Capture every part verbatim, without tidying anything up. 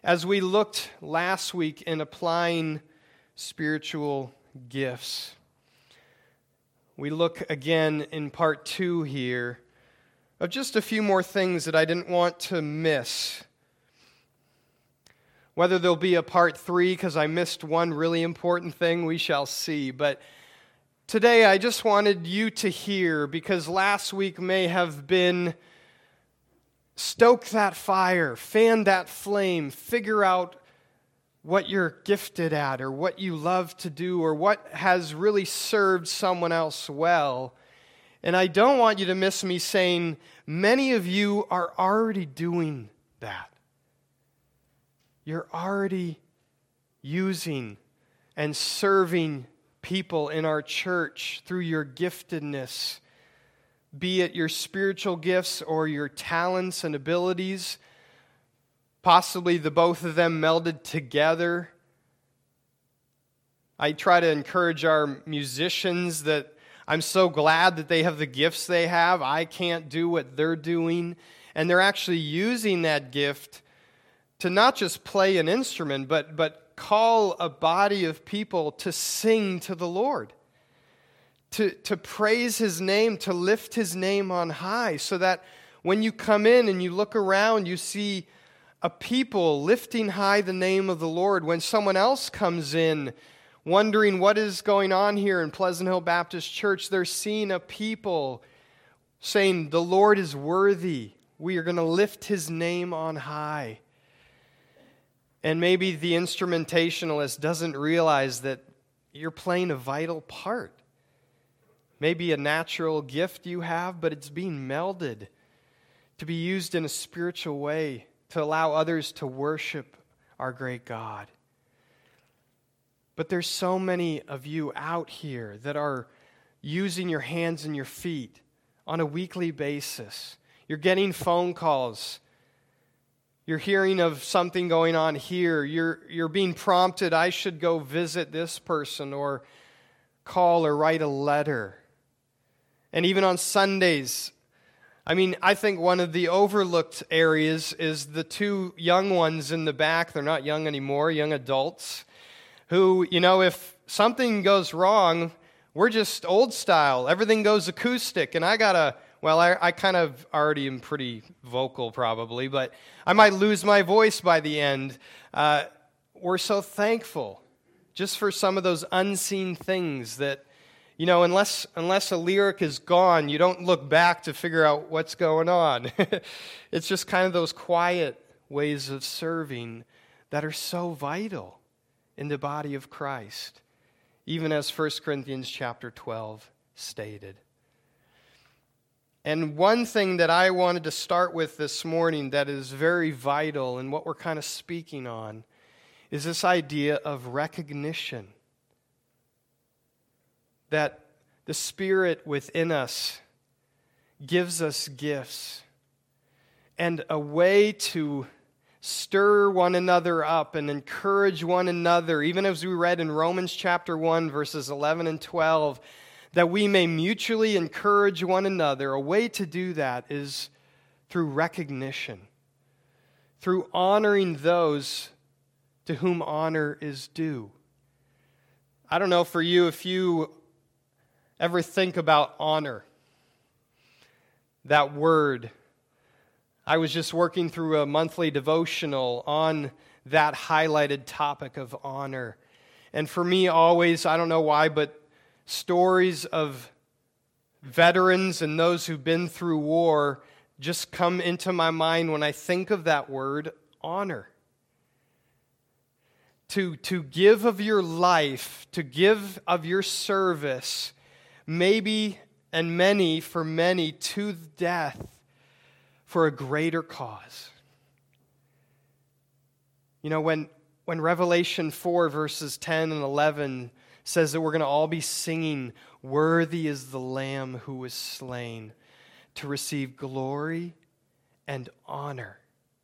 as we looked last week in applying spiritual gifts. We look again in part two here of just a few more things that I didn't want to miss. Whether there'll be a part three because I missed one really important thing, we shall see. But today I just wanted you to hear, because last week may have been stoke that fire, fan that flame, figure out what you're gifted at or what you love to do or what has really served someone else well. And I don't want you to miss me saying many of you are already doing that. You're already using and serving people in our church through your giftedness, be it your spiritual gifts or your talents and abilities, possibly the both of them melded together. I try to encourage our musicians that I'm so glad that they have the gifts they have. I can't do what they're doing. And they're actually using that gift to not just play an instrument, but, but call a body of people to sing to the Lord. To, to praise His name, to lift His name on high, so that when you come in and you look around, you see a people lifting high the name of the Lord. When someone else comes in, wondering what is going on here in Pleasant Hill Baptist Church, they're seeing a people saying, the Lord is worthy. We are going to lift His name on high. And maybe the instrumentationalist doesn't realize that you're playing a vital part. Maybe a natural gift you have, but it's being melded to be used in a spiritual way to allow others to worship our great God. But there's so many of you out here that are using your hands and your feet on a weekly basis. You're getting phone calls. You're hearing of something going on here. You're, you're being prompted, I should go visit this person or call or write a letter. And even on Sundays, I mean, I think one of the overlooked areas is the two young ones in the back. They're not young anymore, young adults, who, you know, if something goes wrong, we're just old style. Everything goes acoustic. And I got to, well, I, I kind of already am pretty vocal probably, but I might lose my voice by the end. Uh, we're so thankful just for some of those unseen things that, you know, unless unless a lyric is gone, you don't look back to figure out what's going on. It's just kind of those quiet ways of serving that are so vital in the body of Christ, even as First Corinthians chapter twelve stated. And one thing that I wanted to start with this morning that is very vital and what we're kind of speaking on is this idea of recognition. That the Spirit within us gives us gifts and a way to stir one another up and encourage one another, even as we read in Romans chapter one, verses eleven and twelve, that we may mutually encourage one another. A way to do that is through recognition, through honoring those to whom honor is due. I don't know for you if you ever think about honor, that word. I was just working through a monthly devotional on that highlighted topic of honor. And for me, always, I don't know why, but stories of veterans and those who've been through war just come into my mind when I think of that word, honor. To, to give of your life, to give of your service, maybe and many, for many, to death for a greater cause. You know, when, when Revelation four, verses ten and eleven says that we're going to all be singing, "Worthy is the Lamb who was slain to receive glory and honor."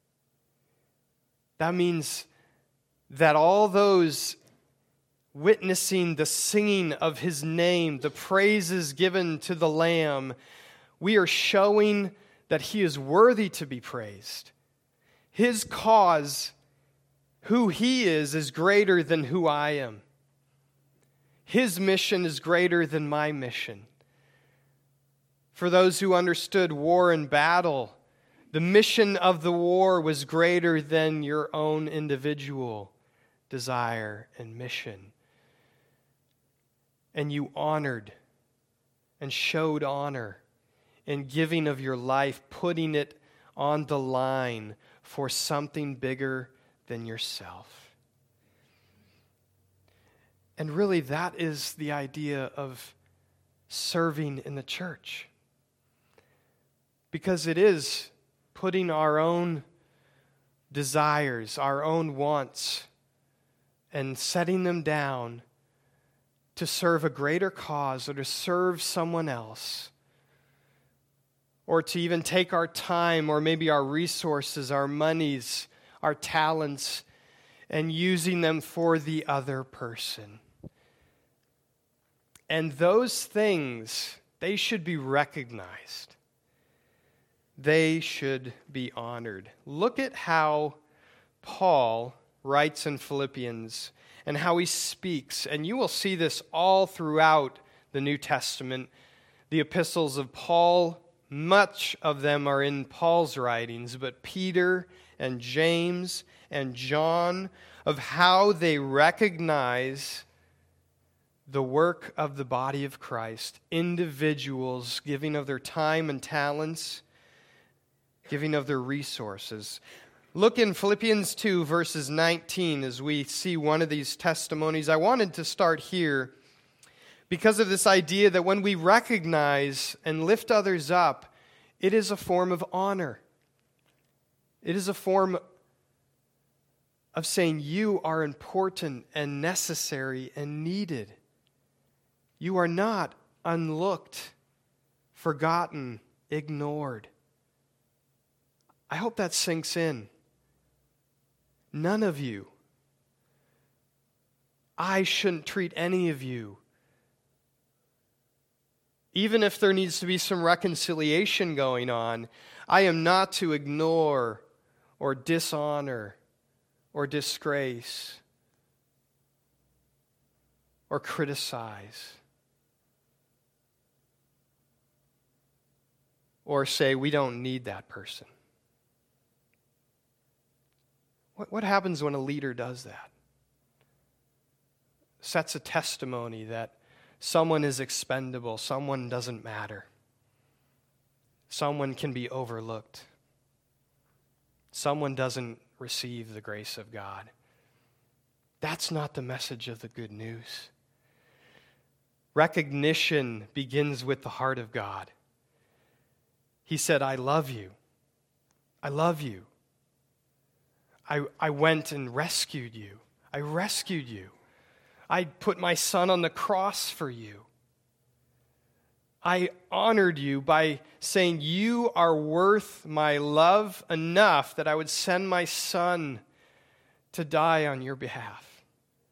That means that all those witnessing the singing of His name, the praises given to the Lamb, we are showing that He is worthy to be praised. His cause who he is is greater than who I am. His mission is greater than my mission. For those who understood war and battle, the mission of the war was greater than your own individual desire and mission. And you honored and showed honor in giving of your life, putting it on the line for something bigger than yourself. And really, that is the idea of serving in the church. Because it is putting our own desires, our own wants, and setting them down to serve a greater cause or to serve someone else. Or to even take our time or maybe our resources, our monies, our talents, and using them for the other person. And those things, they should be recognized. They should be honored. Look at how Paul writes in Philippians and how he speaks. And you will see this all throughout the New Testament. The epistles of Paul, much of them are in Paul's writings, but Peter and James and John, of how they recognize the work of the body of Christ, individuals giving of their time and talents, giving of their resources. Look in Philippians two, verses nineteen, as we see one of these testimonies. I wanted to start here because of this idea that when we recognize and lift others up, it is a form of honor. It is a form of saying you are important and necessary and needed. You are not unlooked, forgotten, ignored. I hope that sinks in. None of you. I shouldn't treat any of you. Even if there needs to be some reconciliation going on, I am not to ignore or dishonor or disgrace or criticize or say we don't need that person. What, what happens when a leader does that? Sets a testimony that someone is expendable, someone doesn't matter, someone can be overlooked, someone doesn't receive the grace of God. That's not the message of the good news. Recognition begins with the heart of God. He said, I love you. I love you. I, I went and rescued you. I rescued you. I put my son on the cross for you. I honored you by saying you are worth my love enough that I would send my son to die on your behalf.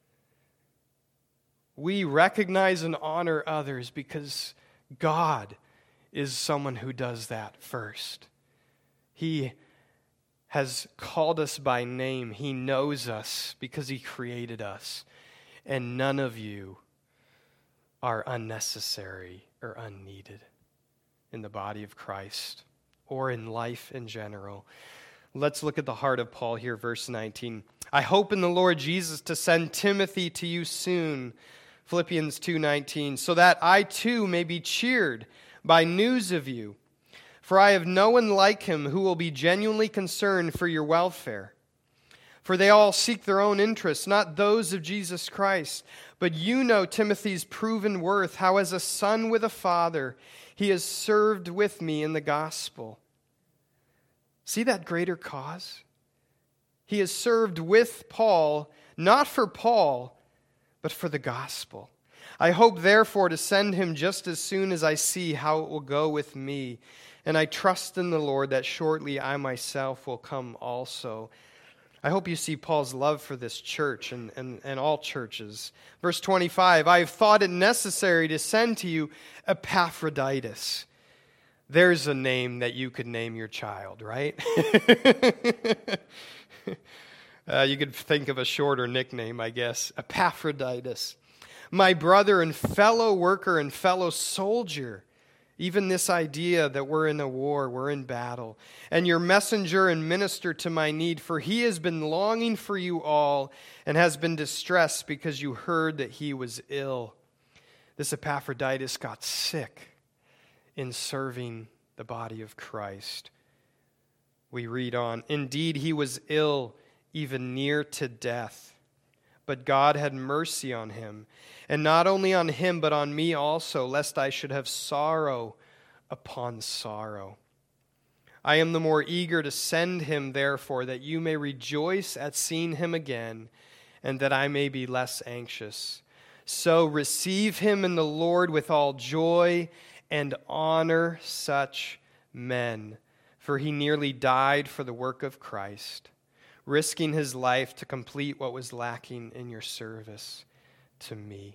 We recognize and honor others because God is someone who does that first. He has called us by name. He knows us because He created us. And none of you are unnecessary or unneeded in the body of Christ or in life in general. Let's look at the heart of Paul here, verse nineteen. I hope in the Lord Jesus to send Timothy to you soon, Philippians two nineteen, so that I too may be cheered by news of you. For I have no one like him who will be genuinely concerned for your welfare. For they all seek their own interests, not those of Jesus Christ. But you know Timothy's proven worth, how as a son with a father, he has served with me in the gospel. See that greater cause? He has served with Paul, not for Paul, but for the gospel. I hope, therefore, to send him just as soon as I see how it will go with me. And I trust in the Lord that shortly I myself will come also. I hope you see Paul's love for this church and, and, and all churches. Verse twenty-five, I have thought it necessary to send to you Epaphroditus. There's a name that you could name your child, right? Uh, you could think of a shorter nickname, I guess. Epaphroditus. My brother and fellow worker and fellow soldier. Even this idea that we're in a war, we're in battle. And your messenger and minister to my need, for he has been longing for you all and has been distressed because you heard that he was ill. This Epaphroditus got sick in serving the body of Christ. We read on, indeed he was ill, even near to death. But God had mercy on him, and not only on him, but on me also, lest I should have sorrow upon sorrow. I am the more eager to send him, therefore, that you may rejoice at seeing him again, and that I may be less anxious. So receive him in the Lord with all joy, and honor such men, for he nearly died for the work of Christ, risking his life to complete what was lacking in your service to me.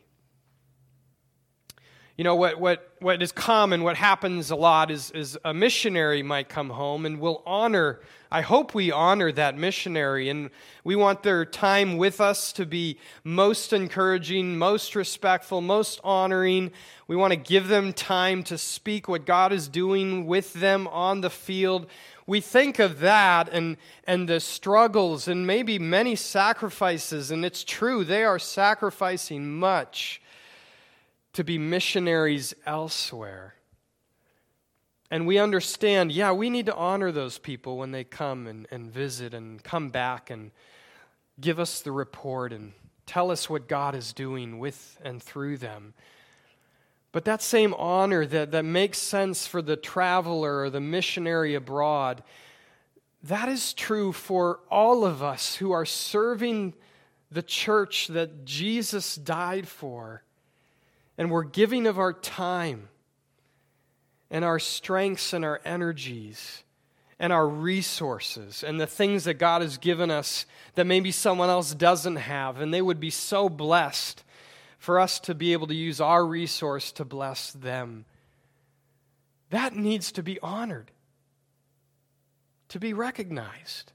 You know, what what what is common, what happens a lot is, is a missionary might come home and we'll honor, I hope we honor that missionary, and we want their time with us to be most encouraging, most respectful, most honoring. We want to give them time to speak what God is doing with them on the field. We think of that and, and the struggles and maybe many sacrifices, and it's true, they are sacrificing much to be missionaries elsewhere. And we understand, yeah, we need to honor those people when they come and, and visit and come back and give us the report and tell us what God is doing with and through them. But that same honor that, that makes sense for the traveler or the missionary abroad, that is true for all of us who are serving the church that Jesus died for. And we're giving of our time and our strengths and our energies and our resources and the things that God has given us that maybe someone else doesn't have. And they would be so blessed for us to be able to use our resource to bless them. That needs to be honored, to be recognized.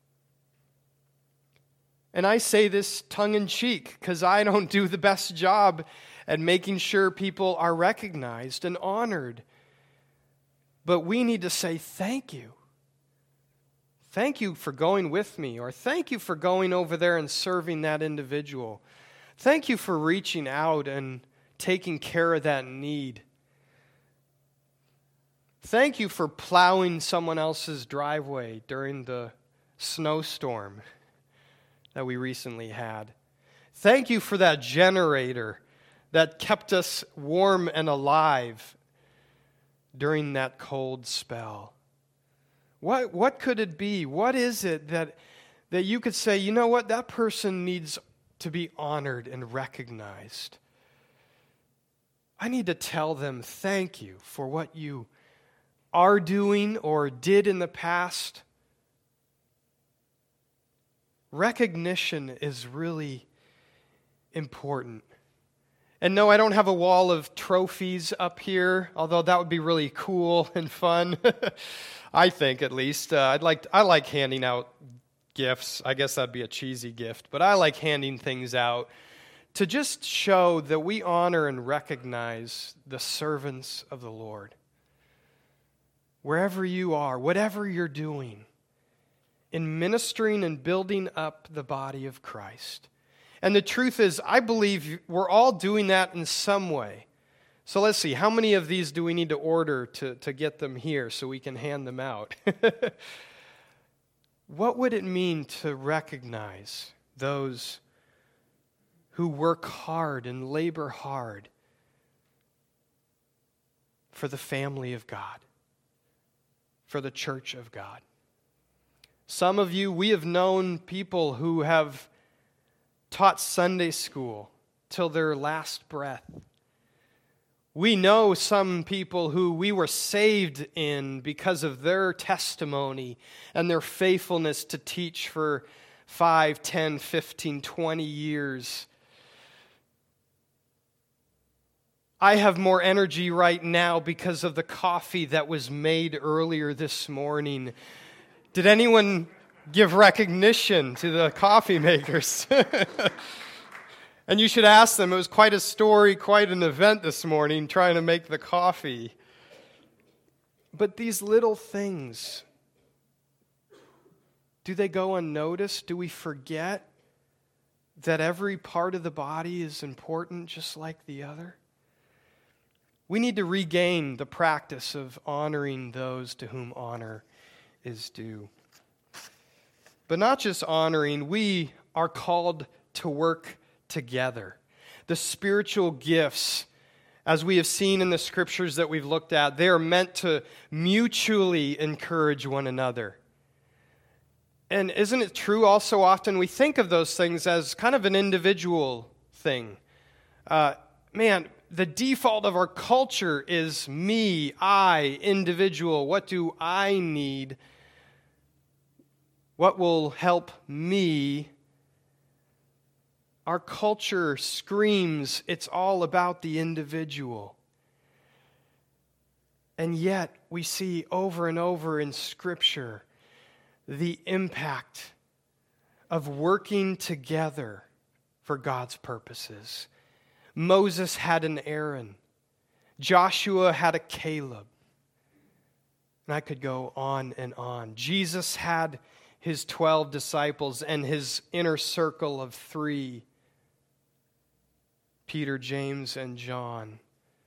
And I say this tongue-in-cheek because I don't do the best job at making sure people are recognized and honored. But we need to say thank you. Thank you for going with me, or thank you for going over there and serving that individual. Thank you for reaching out and taking care of that need. Thank you for plowing someone else's driveway during the snowstorm that we recently had. Thank you for that generator that kept us warm and alive during that cold spell. What what could it be? What is it that, that you could say, you know what, that person needs to be honored and recognized? I need to tell them thank you for what you are doing or did in the past. Recognition is really important. And no, I don't have a wall of trophies up here, although that would be really cool and fun. I think, at least. Uh, I'd like I like handing out gifts. I guess that'd be a cheesy gift, but I like handing things out to just show that we honor and recognize the servants of the Lord. Wherever you are, whatever you're doing, in ministering and building up the body of Christ. And the truth is, I believe we're all doing that in some way. So let's see, how many of these do we need to order to, to get them here so we can hand them out? What would it mean to recognize those who work hard and labor hard for the family of God, for the church of God? Some of you, we have known people who have taught Sunday school till their last breath. We know some people who we were saved in because of their testimony and their faithfulness to teach for five, ten, fifteen, twenty years. I have more energy right now because of the coffee that was made earlier this morning. Did anyone give recognition to the coffee makers. And you should ask them. It was quite a story, quite an event this morning trying to make the coffee. But these little things, do they go unnoticed? Do we forget that every part of the body is important just like the other? We need to regain the practice of honoring those to whom honor is due. But not just honoring, we are called to work together. The spiritual gifts, as we have seen in the scriptures that we've looked at, they are meant to mutually encourage one another. And isn't it true also often we think of those things as kind of an individual thing? Uh, man, the default of our culture is me, I, individual. What do I need? What will help me? Our culture screams it's all about the individual. And yet we see over and over in Scripture the impact of working together for God's purposes. Moses had an Aaron. Joshua had a Caleb. And I could go on and on. Jesus had his twelve disciples and his inner circle of three, Peter, James, and John.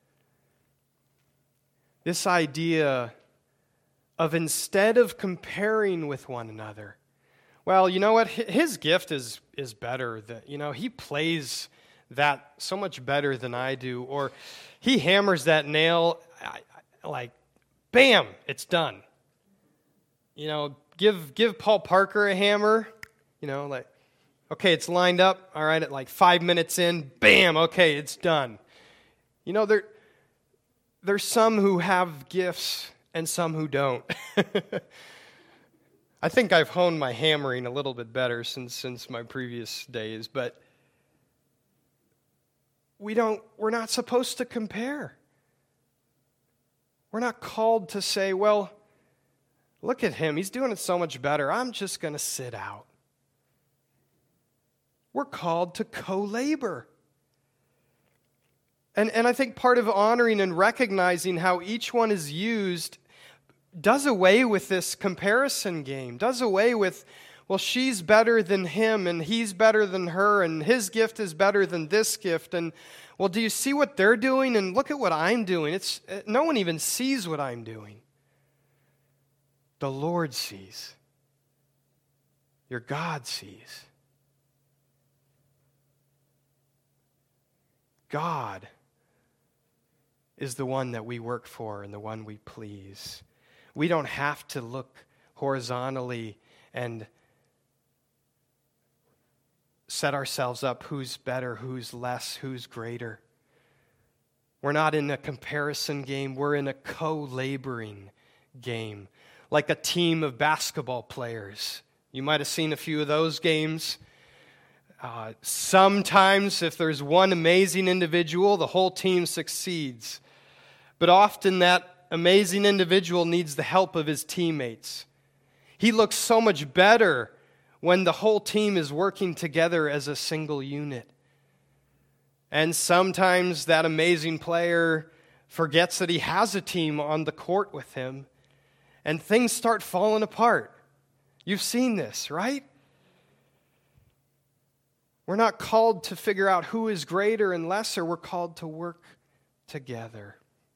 This idea of instead of comparing with one another, well, you know what? His gift is is better. That, you know, he plays that so much better than I do. Or he hammers that nail, like, bam, it's done. You know, give give Paul Parker a hammer, you know, like, okay, it's lined up, all right, at like five minutes in, bam, okay, it's done. You know, there there's some who have gifts and some who don't. I think I've honed my hammering a little bit better since since my previous days, but we don't we're not supposed to compare. We're not called to say, well, look at him, he's doing it so much better. I'm just going to sit out. We're called to co-labor. And, and I think part of honoring and recognizing how each one is used does away with this comparison game, does away with, well, she's better than him, and he's better than her, and his gift is better than this gift, and, well, do you see what they're doing? And look at what I'm doing. It's no one even sees what I'm doing. The Lord sees. Your God sees. God is the one that we work for and the one we please. We don't have to look horizontally and set ourselves up who's better, who's less, who's greater. We're not in a comparison game. We're in a co-laboring game, like a team of basketball players. You might have seen a few of those games. Uh, sometimes, if there's one amazing individual, the whole team succeeds. But often that amazing individual needs the help of his teammates. He looks so much better when the whole team is working together as a single unit. And sometimes that amazing player forgets that he has a team on the court with him, and things start falling apart. You've seen this, right? We're not called to figure out who is greater and lesser. We're called to work together.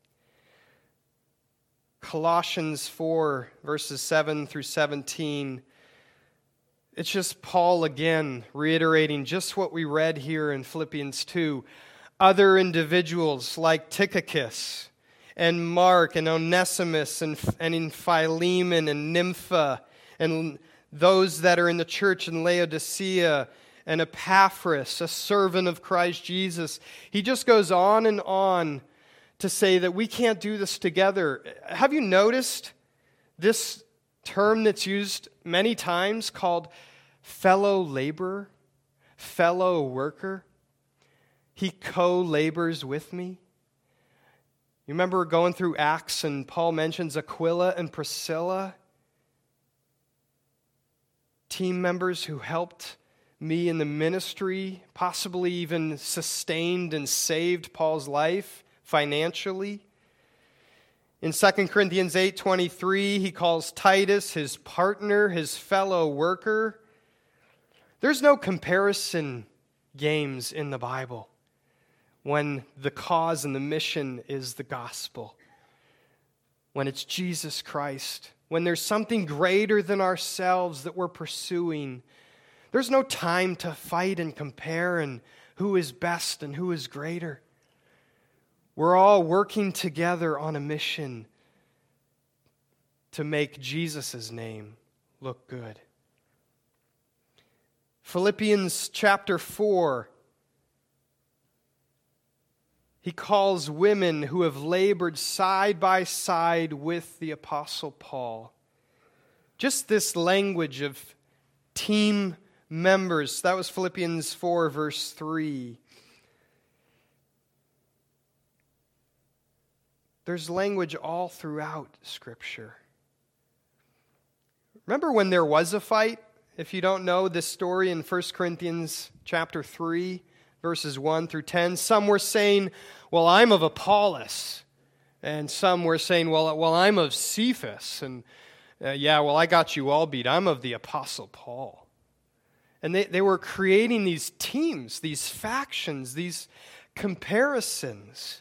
Colossians four, verses seven through seventeen. It's just Paul again reiterating just what we read here in Philippians two. Other individuals like Tychicus and Mark and Onesimus and, and in Philemon and Nympha and those that are in the church in Laodicea and Epaphras, a servant of Christ Jesus. He just goes on and on to say that we can't do this together. Have you noticed this term that's used many times called fellow laborer, fellow worker? He co-labors with me. You remember going through Acts and Paul mentions Aquila and Priscilla? team members who helped me in the ministry, possibly even sustained and saved Paul's life financially. In Second Corinthians eight twenty-three, he calls Titus his partner, his fellow worker. There's no comparison games in the Bible when the cause and the mission is the gospel, when it's Jesus Christ, when there's something greater than ourselves that we're pursuing. There's no time to fight and compare and who is best and who is greater. We're all working together on a mission to make Jesus' name look good. Philippians chapter four, he calls women who have labored side by side with the Apostle Paul. Just this language of team members. That was Philippians four, verse three. There's language all throughout Scripture. Remember when there was a fight? If you don't know this story in First Corinthians chapter three, verses one through ten, some were saying, well, I'm of Apollos. And some were saying, well, well I'm of Cephas. And uh, yeah, well, I got you all beat. I'm of the Apostle Paul. And they, they were creating these teams, these factions, these comparisons.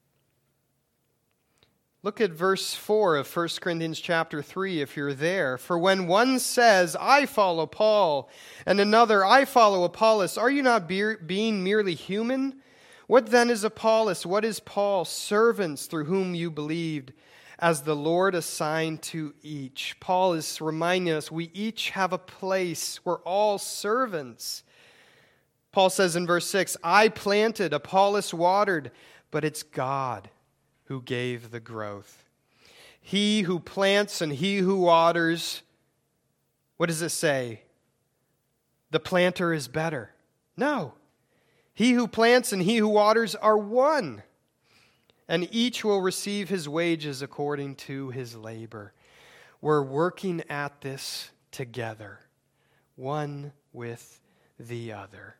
Look at verse four of First Corinthians chapter three if you're there. For when one says, I follow Paul, and another, I follow Apollos, are you not be- being merely human? What then is Apollos? What is Paul? Servants through whom you believed, as the Lord assigned to each. Paul is reminding us we each have a place. We're all servants. Paul says in verse six, I planted, Apollos watered, but it's God who gave the growth. He who plants and he who waters, what does it say? The planter is better. No. He who plants and he who waters are one, and each will receive his wages according to his labor. We're working at this together, one with the other.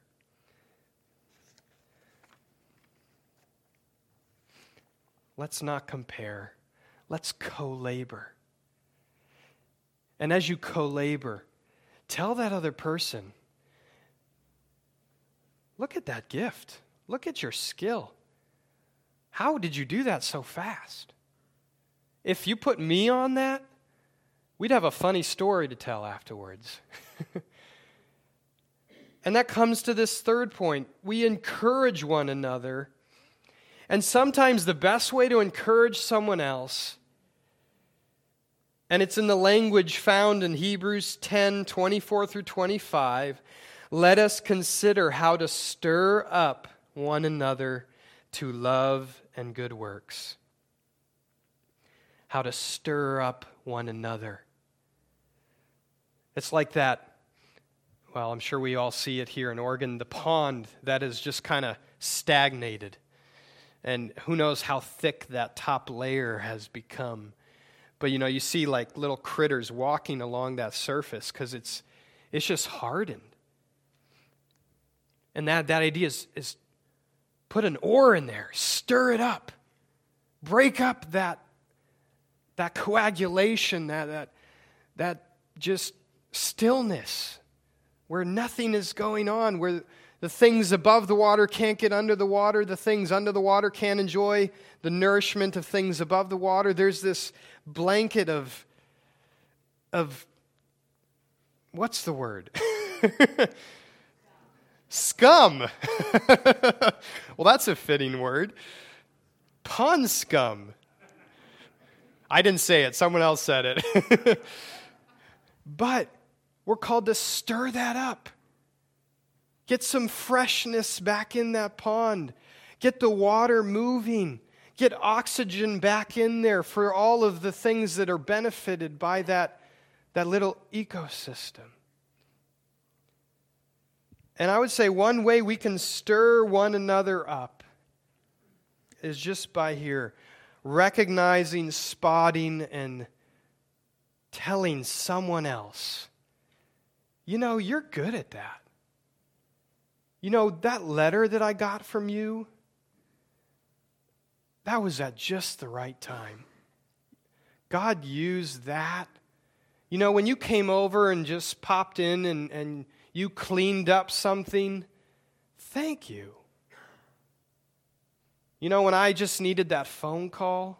Let's not compare. Let's co-labor. And as you co-labor, tell that other person, look at that gift. Look at your skill. How did you do that so fast? If you put me on that, we'd have a funny story to tell afterwards. And that comes to this third point. We encourage one another. And sometimes the best way to encourage someone else, and it's in the language found in Hebrews ten, twenty-four through twenty-five, let us consider how to stir up one another to love and good works. How to stir up one another. It's like that, well, I'm sure we all see it here in Oregon, the pond that is just kind of stagnated. And who knows how thick that top layer has become. But, you know, you see like little critters walking along that surface because it's it's just hardened. And that, that idea is, is put an oar in there, stir it up, break up that, that coagulation, that, that, that just stillness where nothing is going on, where the things above the water can't get under the water. The things under the water can't enjoy the nourishment of things above the water. There's this blanket of, of what's the word? Scum. Well, that's a fitting word. Pond scum. I didn't say it. Someone else said it. But we're called to stir that up. Get some freshness back in that pond. Get the water moving. Get oxygen back in there for all of the things that are benefited by that, that little ecosystem. And I would say one way we can stir one another up is just by here, recognizing, spotting, and telling someone else, you know, you're good at that. You know, that letter that I got from you, that was at just the right time. God used that. You know, when you came over and just popped in and, and you cleaned up something, thank you. You know, when I just needed that phone call,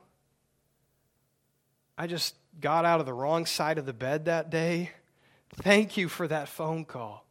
I just got out of the wrong side of the bed that day. Thank you for that phone call.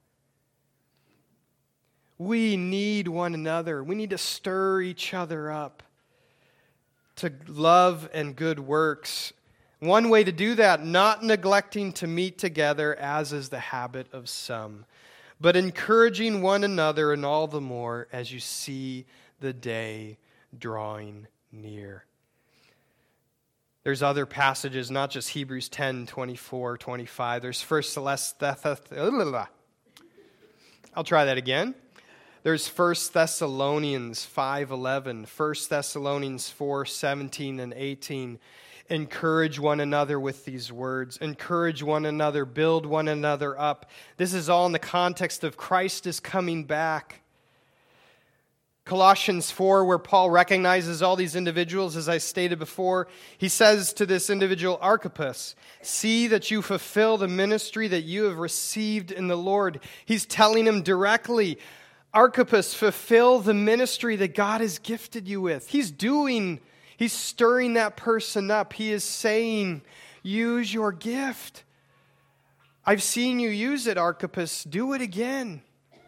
We need one another. We need to stir each other up to love and good works. One way to do that, not neglecting to meet together, as is the habit of some, but encouraging one another, and all the more as you see the day drawing near. There's other passages, not just Hebrews ten, twenty-four, twenty-five. There's First Thessalonians. I'll try that again. There's First Thessalonians five eleven, First Thessalonians four seventeen and eighteen. Encourage one another with these words. Encourage one another. Build one another up. This is all in the context of Christ is coming back. Colossians four, where Paul recognizes all these individuals, as I stated before, he says to this individual, Archippus, see that you fulfill the ministry that you have received in the Lord. He's telling him directly, Archippus, fulfill the ministry that God has gifted you with. He's doing, he's stirring that person up. He is saying, use your gift. I've seen you use it, Archippus. Do it again.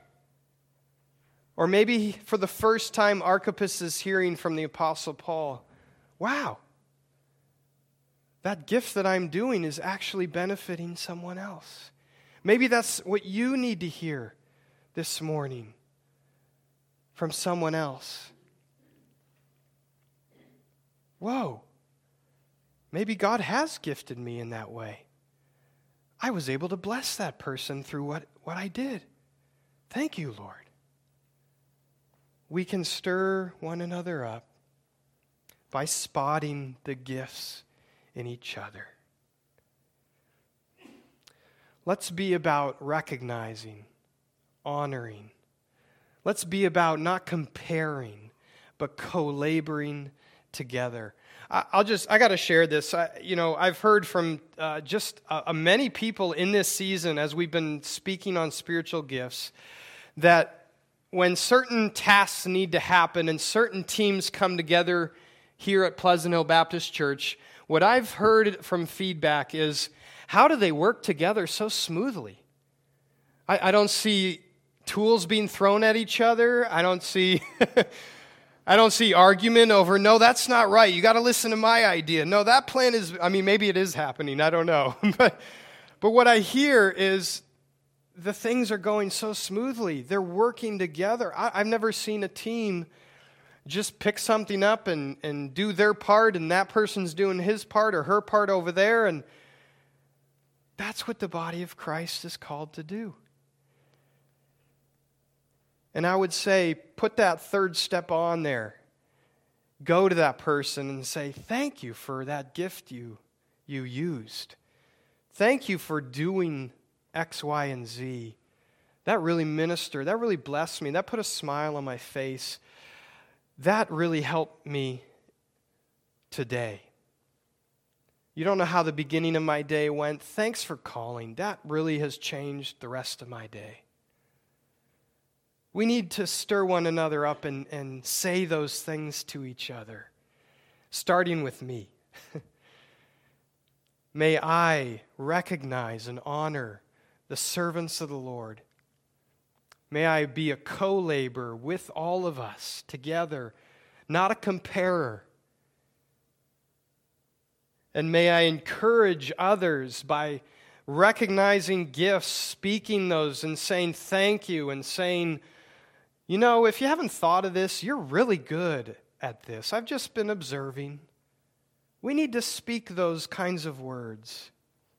Or maybe for the first time, Archippus is hearing from the Apostle Paul, wow, that gift that I'm doing is actually benefiting someone else. Maybe that's what you need to hear this morning from someone else. Whoa, maybe God has gifted me in that way. I was able to bless that person through what, what I did. Thank you, Lord. We can stir one another up by spotting the gifts in each other. Let's be about recognizing, honoring. Let's be about not comparing, but co-laboring together. I, I'll just, I got to share this. I, you know, I've heard from uh, just uh, many people in this season as we've been speaking on spiritual gifts that when certain tasks need to happen and certain teams come together here at Pleasant Hill Baptist Church, what I've heard from feedback is, how do they work together so smoothly? I, I don't see tools being thrown at each other. I don't see I don't see argument over, no, that's not right. You got to listen to my idea. No, that plan is, I mean, maybe it is happening. I don't know. but, but what I hear is, the things are going so smoothly. They're working together. I, I've never seen a team just pick something up and, and do their part, and that person's doing his part or her part over there. And that's what the body of Christ is called to do. And I would say, put that third step on there. Go to that person and say, thank you for that gift you, you used. Thank you for doing X, Y, and Z. That really ministered. That really blessed me. That put a smile on my face. That really helped me today. You don't know how the beginning of my day went. Thanks for calling. That really has changed the rest of my day. We need to stir one another up and, and say those things to each other, starting with me. May I recognize and honor the servants of the Lord. May I be a co-laborer with all of us together, not a comparer. And may I encourage others by recognizing gifts, speaking those and saying thank you and saying, you know, if you haven't thought of this, you're really good at this. I've just been observing. We need to speak those kinds of words.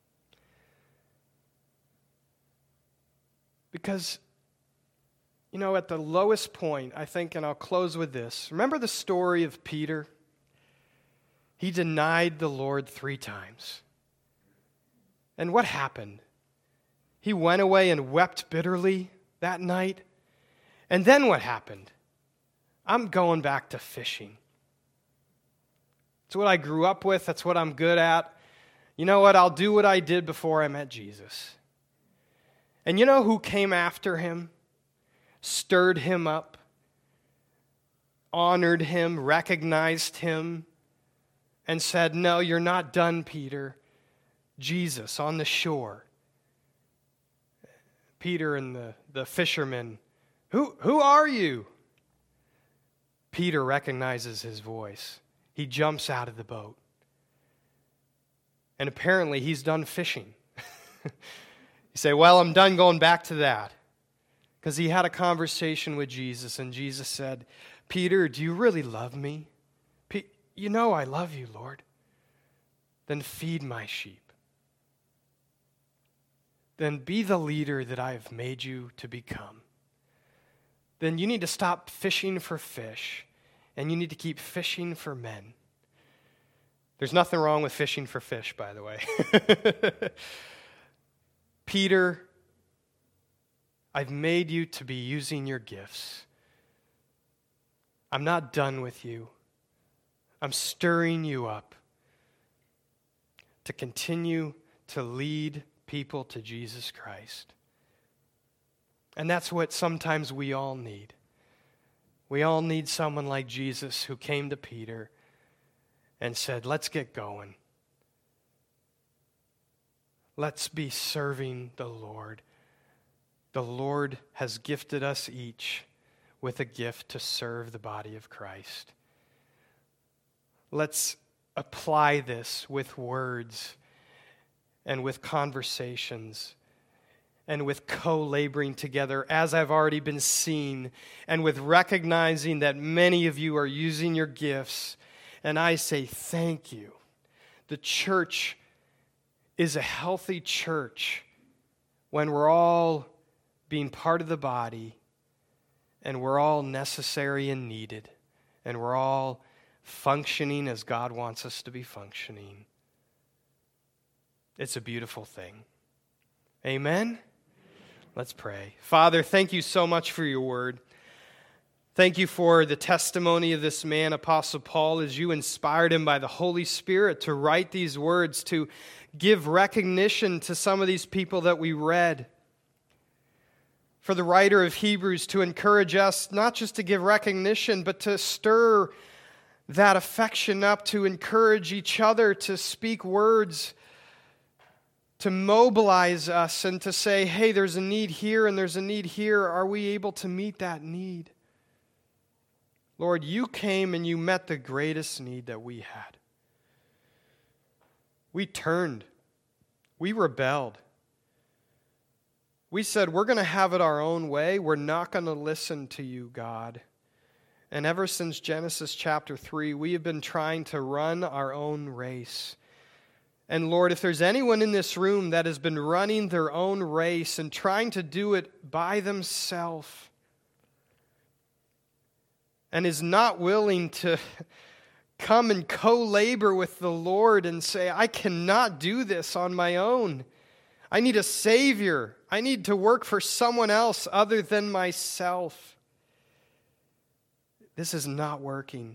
Because, you know, at the lowest point, I think, and I'll close with this. Remember the story of Peter? He denied the Lord three times. And what happened? He went away and wept bitterly that night. And then what happened? I'm going back to fishing. It's what I grew up with. That's what I'm good at. You know what? I'll do what I did before I met Jesus. And you know who came after him, stirred him up, honored him, recognized him, and said, no, you're not done, Peter. Jesus on the shore. Peter and the, the fishermen, who, who are you? Peter recognizes his voice. He jumps out of the boat. And apparently he's done fishing. You say, well, I'm done going back to that. Because he had a conversation with Jesus, and Jesus said, Peter, do you really love me? Pe- you know I love you, Lord. Then feed my sheep. Then be the leader that I have made you to become. Then you need to stop fishing for fish, and you need to keep fishing for men. There's nothing wrong with fishing for fish, by the way. Peter, I've made you to be using your gifts. I'm not done with you. I'm stirring you up to continue to lead people to Jesus Christ. And that's what sometimes we all need. We all need someone like Jesus who came to Peter and said, let's get going. Let's be serving the Lord. The Lord has gifted us each with a gift to serve the body of Christ. Let's apply this with words and with conversations and with co-laboring together, as I've already been seen, and with recognizing that many of you are using your gifts. And I say thank you. The church is a healthy church when we're all being part of the body and we're all necessary and needed and we're all functioning as God wants us to be functioning. It's a beautiful thing. Amen? Let's pray. Father, thank you so much for your word. Thank you for the testimony of this man, Apostle Paul, as you inspired him by the Holy Spirit to write these words, to give recognition to some of these people that we read. For the writer of Hebrews to encourage us not just to give recognition, but to stir that affection up, to encourage each other to speak words, to mobilize us and to say, hey, there's a need here and there's a need here. Are we able to meet that need? Lord, you came and you met the greatest need that we had. We turned. We rebelled. We said, we're going to have it our own way. We're not going to listen to you, God. And ever since Genesis chapter three, we have been trying to run our own race. And Lord, if there's anyone in this room that has been running their own race and trying to do it by themselves and is not willing to come and co-labor with the Lord and say, I cannot do this on my own. I need a Savior. I need to work for someone else other than myself. This is not working.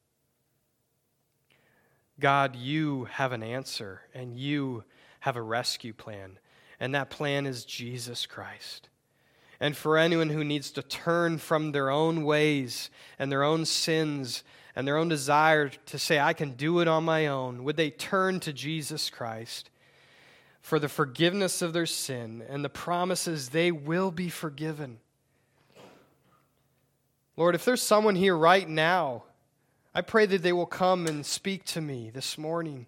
God, you have an answer, and you have a rescue plan, and that plan is Jesus Christ. And for anyone who needs to turn from their own ways and their own sins and their own desire to say, I can do it on my own, would they turn to Jesus Christ for the forgiveness of their sin and the promises they will be forgiven? Lord, if there's someone here right now, I pray that they will come and speak to me this morning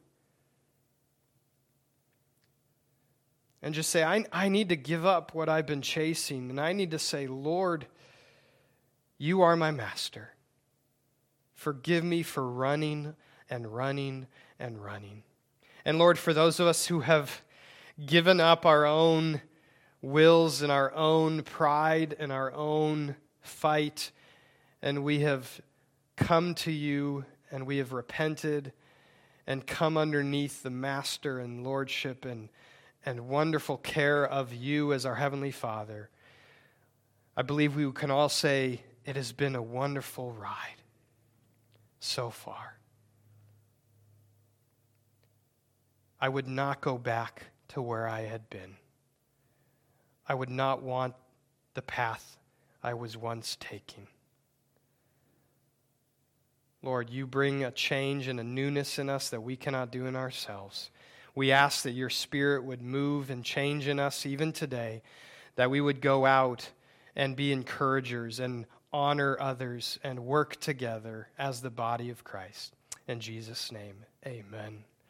and just say, I, I need to give up what I've been chasing, and I need to say, Lord, you are my master. Forgive me for running and running and running. And Lord, for those of us who have given up our own wills and our own pride and our own fight, and we have come to you and we have repented and come underneath the master and lordship and, and wonderful care of you as our Heavenly Father, I believe we can all say it has been a wonderful ride so far. I would not go back to where I had been. I would not want the path I was once taking. Lord, you bring a change and a newness in us that we cannot do in ourselves. We ask that your Spirit would move and change in us even today, that we would go out and be encouragers and honor others and work together as the body of Christ. In Jesus' name, amen.